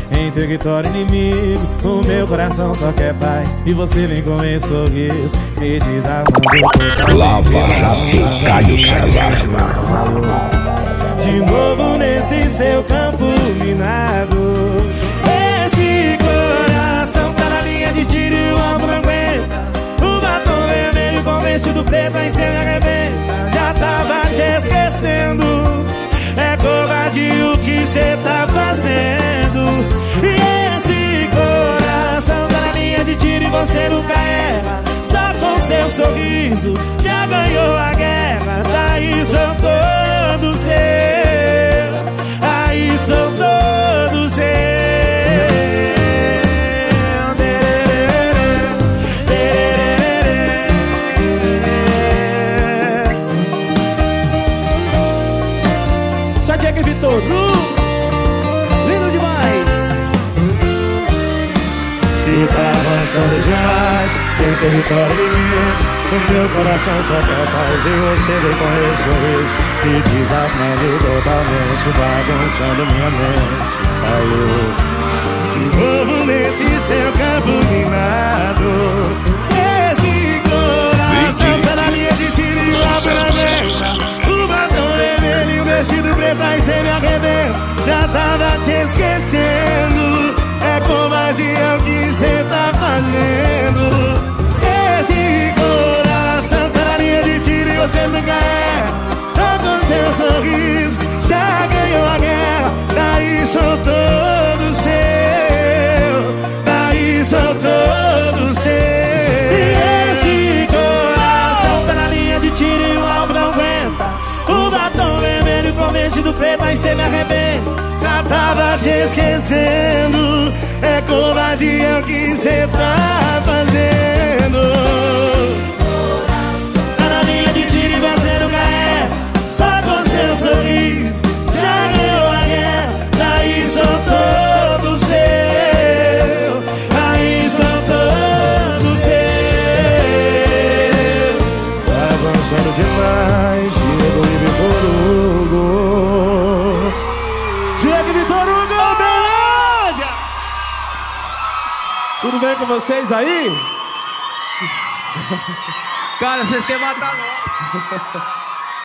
em território inimigo. O meu coração só quer paz e você vem com esse sorriso me desarmando. Lava Jato Caio César. De novo nesse seu campo minado. Esse coração tá na linha de tiro e o alvo não aguenta. O batom vermelho com vestido preto aí cê me arrebenta. Já tava te esquecendo. É covardia o que cê tá fazendo. E esse coração tá na linha de tiro e você nunca erra. Só com seu sorriso já ganhou a guerra. Daí são todos seus. Aí são todos seus. Só Jack Vitor, lindo demais. E tá avançando demais, tem território inimigo. O meu coração só quer paz e você vem com esse sorriso me desarmando totalmente, bagunçando minha mente. Caiu de novo nesse seu campo minado. Esse coração tá na linha de tiro e o alvo na venta. O batom vermelho e o vestido preto aí cê me arrebenta. Já tava te esquecendo. É covardia o que cê tá fazendo. Esse coração tá na linha de tiro e você nunca é. Só com seu sorriso já ganhou a guerra. Daí sou todo seu. Daí sou todo seu. E esse coração tá na linha de tiro e o alvo não aguenta. O batom vermelho com vestido preto aí cê me arrebenta. Já tava te esquecendo. É covardia o que cê tá fazendo. Tá na linha de tiro e você nunca é. Só com seu sorriso já ganhou a guerra. Daí sou todo seu. Aí sou todo seu. Tá avançando demais, Diego e Vitor Hugo. Diego e Vitor Hugo, Belândia! Tudo bem com vocês aí? Cara, vocês querem matar nós.